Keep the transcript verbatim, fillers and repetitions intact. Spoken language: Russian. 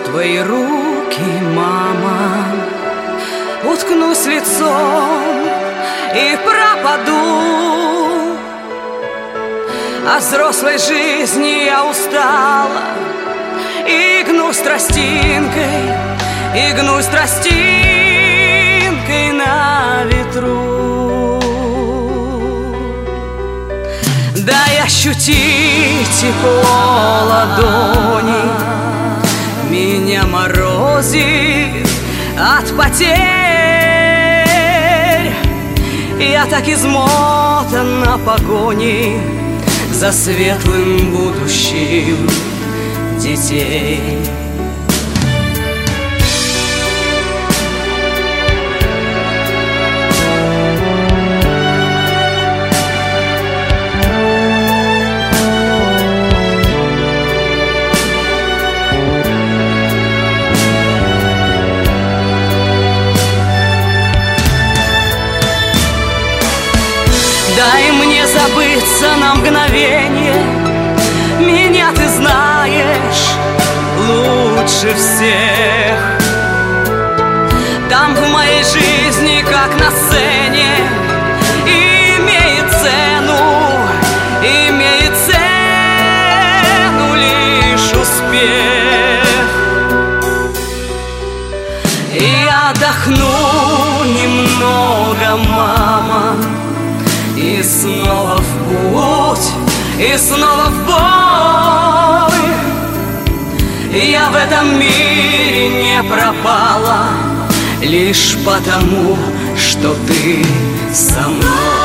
твои руки, мама, уткнусь лицом и пропаду. От взрослой жизни я устала, и гнусь тростинкой, и гнусь тростинкой на ветру. Дай ощутить тепло ладони, меня морозит от потерь. Я так измотана погоней за светлым будущим детей. Дай мне забыться на мгновенье, меня ты знаешь лучше всех. Там в моей жизни, как на сцене, имеет цену, имеет цену лишь успех. Я отдохну немного, мама, и снова в путь, и снова в бой. Я в этом мире не пропала лишь потому, что ты со мной.